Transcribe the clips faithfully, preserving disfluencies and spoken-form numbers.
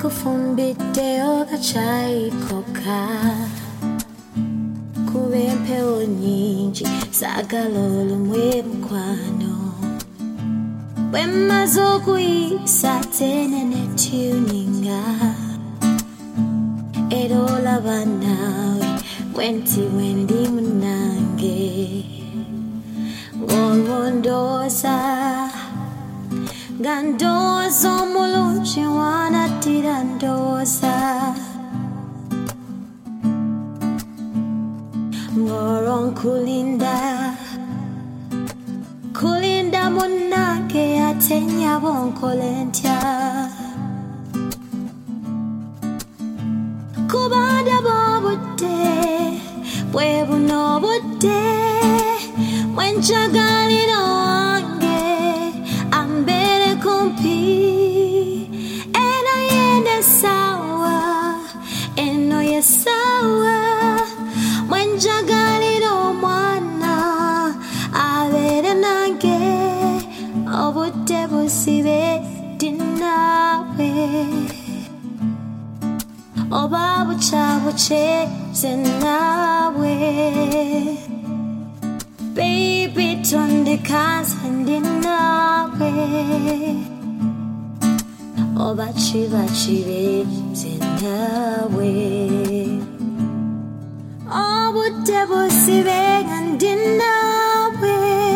microphone video kachai koka Kuwempe onyinji sagalolo mwe mkwano Wema zokui satene ne tuninga Edola banawe wenti wendi munange Ngolondoza Gandozo mulunchi wana tirandoza Ngoron kulinda Kulinda munake atenya bonkolentia Kubada bobote Pwebu no bote Wenchagali no ange Ambele kumpi Ena yende sawa Eno ye sawa Wenchagali no mwana Avere nange Obote bosibe dinawe Oba bucha buche zenawe Baby tonde kazende nawe Oba chiva chive zenawe Obote bosibe gandinawe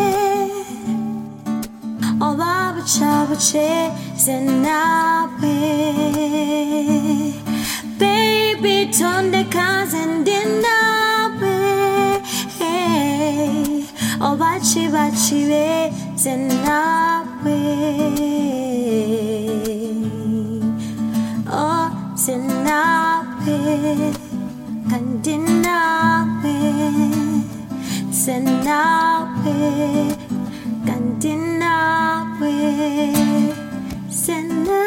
Oba bucha buche zenawe Baby, tonde kazende nawe Oh, bachi bachi we zenawe Oh, zenawe Kandinawe Zenawe Kandinawe Zenawe